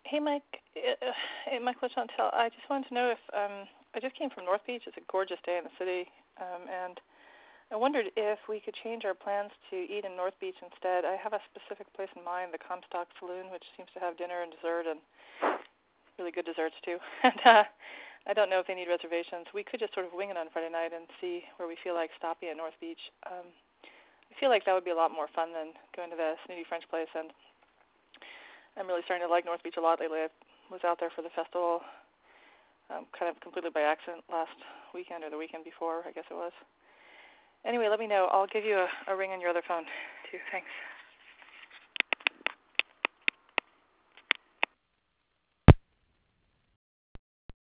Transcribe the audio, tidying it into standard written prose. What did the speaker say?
Hey, Mike. Michael Chantel. I just wanted to know if I just came from North Beach. It's a gorgeous day in the city, and I wondered if we could change our plans to eat in North Beach instead. I have a specific place in mind, the Comstock Saloon, which seems to have dinner and dessert and really good desserts too. And I don't know if they need reservations. We could just sort of wing it on Friday night and see where we feel like stopping at North Beach. I feel like that would be a lot more fun than going to the Snooty French place, and I'm really starting to like North Beach a lot lately. I was out there for the festival kind of completely by accident last weekend or the weekend before, I guess it was. Anyway, let me know. I'll give you a ring on your other phone, too. Thanks.